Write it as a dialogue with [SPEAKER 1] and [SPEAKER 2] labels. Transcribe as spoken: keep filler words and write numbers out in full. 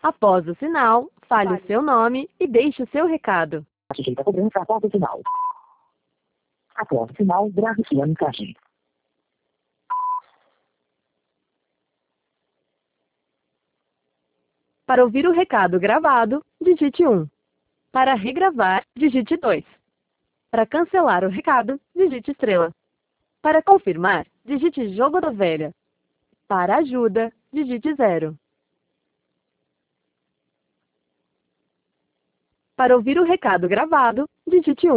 [SPEAKER 1] Após o sinal, fale o seu nome e deixe o seu recado.
[SPEAKER 2] Sujeita a cobrança após o sinal. Após o sinal, grave sua mensagem.
[SPEAKER 1] Para ouvir o recado gravado, digite um. Para regravar, digite dois. Para cancelar o recado, digite estrela. Para confirmar, digite jogo da velha. Para ajuda, digite zero. Para ouvir o recado gravado, digite um.